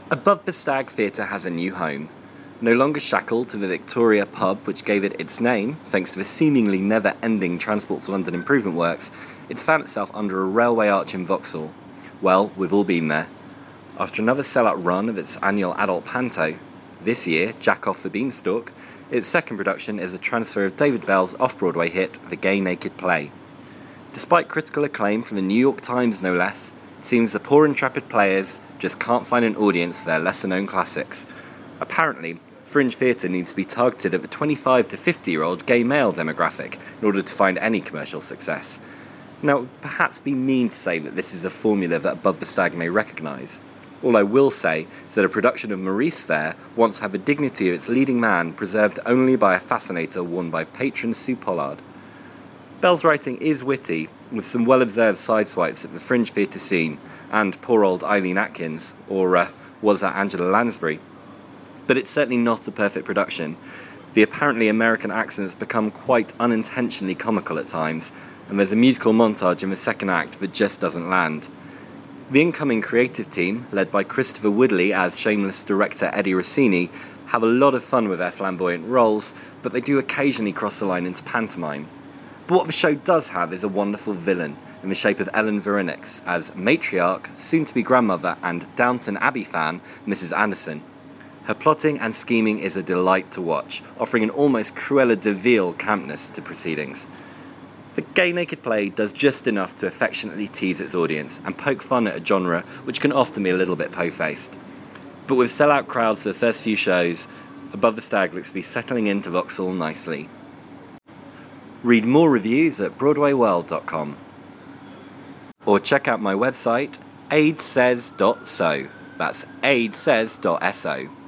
Above the Stag Theatre has a new home. No longer shackled to the Victoria pub which gave it its name, thanks to the seemingly never-ending Transport for London improvement works, it's found itself under a railway arch in Vauxhall. Well, we've all been there. After another sellout run of its annual adult panto, this year, Jack Off the Beanstalk, its second production is a transfer of David Bell's off-Broadway hit, The Gay Naked Play. Despite critical acclaim from the New York Times no less, it seems the poor intrepid players just can't find an audience for their lesser-known classics. Apparently, Fringe Theatre needs to be targeted at the 25 to 50-year-old gay male demographic in order to find any commercial success. Now, it would perhaps be mean to say that this is a formula that Above the Stag may recognise. All I will say is that a production of Maurice Fair wants to have the dignity of its leading man preserved only by a fascinator worn by patron Sue Pollard. Bell's writing is witty, with some well-observed sideswipes at the Fringe Theatre scene, and poor old Eileen Atkins, or was that Angela Lansbury? But it's certainly not a perfect production. The apparently American accents become quite unintentionally comical at times, and there's a musical montage in the second act that just doesn't land. The incoming creative team, led by Christopher Woodley as shameless director Eddie Rossini, have a lot of fun with their flamboyant roles, but they do occasionally cross the line into pantomime. But what the show does have is a wonderful villain, in the shape of Ellen Verinix, as matriarch, soon-to-be grandmother, and Downton Abbey fan, Mrs. Anderson. Her plotting and scheming is a delight to watch, offering an almost Cruella de Vil campness to proceedings. The Gay Naked Play does just enough to affectionately tease its audience and poke fun at a genre which can often be a little bit po-faced. But with sellout crowds for the first few shows, Above the Stag looks to be settling into Vauxhall nicely. Read more reviews at BroadwayWorld.com. Or check out my website, aidsays.so. That's aidsays.so.